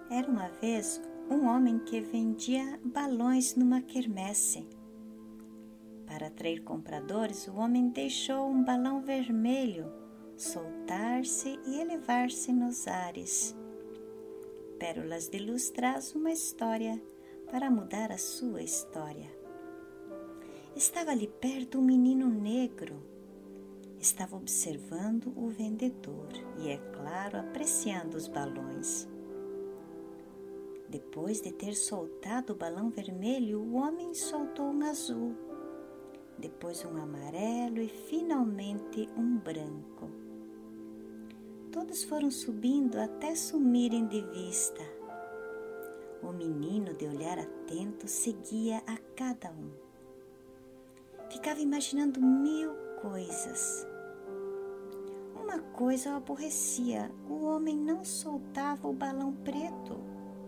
Era uma vez um homem que vendia balões numa quermesse. Para atrair compradores, o homem deixou um balão vermelho soltar-se e elevar-se nos ares. Pérolas de Luz traz uma história para mudar a sua história. Estava ali perto um menino negro. Estava observando o vendedor e, é claro, apreciando os balões. Depois de ter soltado o balão vermelho, o homem soltou um azul, depois um amarelo e finalmente um branco. Todos foram subindo até sumirem de vista. O menino, de olhar atento, seguia a cada um. Ficava imaginando 1000 coisas. Uma coisa o aborrecia: o homem não soltava o balão preto.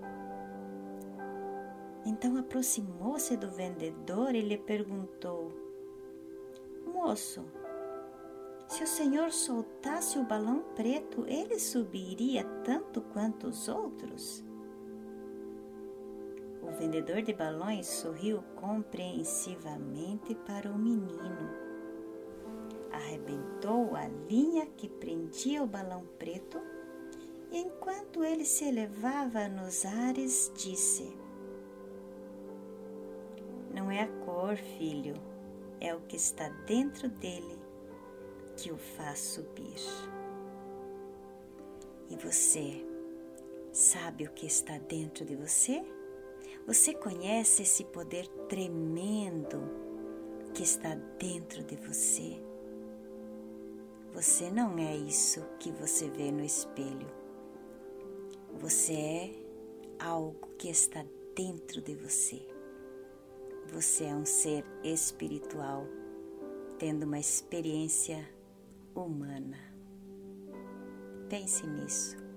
Então aproximou-se do vendedor e lhe perguntou: Moço, se o senhor soltasse o balão preto, ele subiria tanto quanto os outros? O vendedor de balões sorriu compreensivamente para o menino. Arrebentou a linha que prendia o balão preto e, enquanto ele se elevava nos ares, disse: Não é a cor, filho, é o que está dentro dele que o faz subir. E você sabe o que está dentro de você? Você conhece esse poder tremendo que está dentro de você? Você não é isso que você vê no espelho. Você é algo que está dentro de você. Você é um ser espiritual, tendo uma experiência humana. Pense nisso.